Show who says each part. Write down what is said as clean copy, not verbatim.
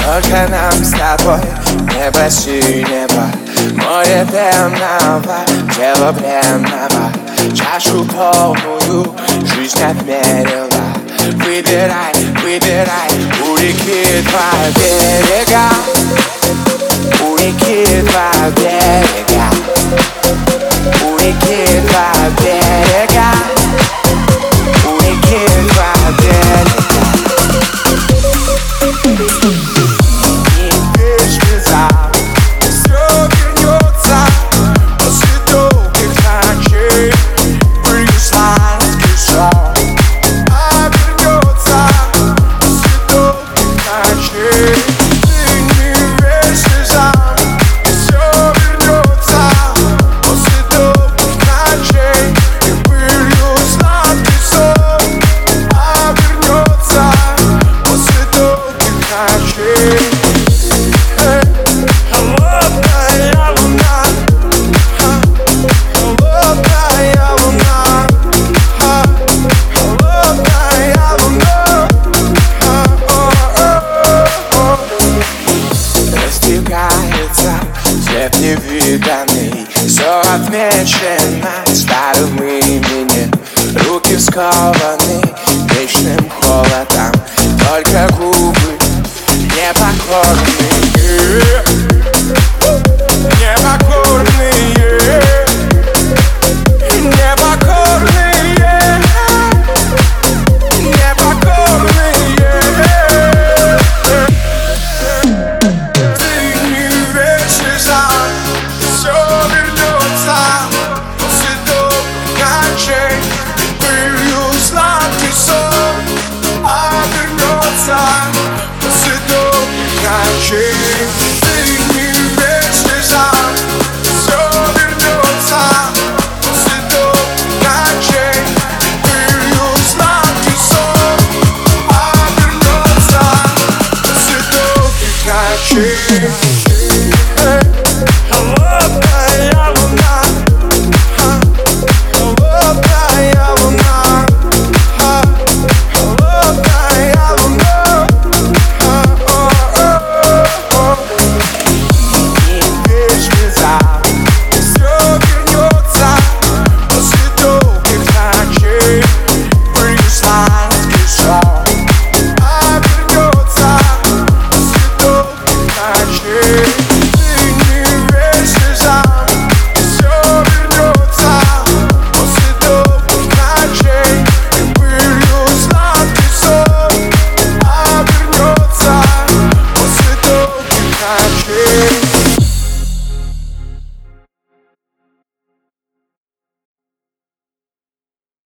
Speaker 1: Только нам с тобой небо синего, море темного, тело бренного. Чашу полную жизнь отмерила. Выбирай, выбирай, у реки два берега, у реки два берега, у реки два берега, у реки два берега. Не верь слезам, все вернется после долгих ночей. Были сладкий сон, а вернется после долгих ночей. Ты не верь слезам, все вернется после долгих ночей. И был сладкий сон, а вернется после долгих ночей. Холодная луна, холодная луна, холодная луна. Растекается свет невиданный, все отмечено старым именем. Руки скованы вечным холодом, только губы непокорные, непокорные, непокорные, непокорные. Ты не верь слезам, все вернется после долгих ночей. Был сладкий сон, а вернется после долгих ночей. Ты не верь слезам, все вернется после долгих ночей. Был сладкий сон, а вернется после долгих ночей.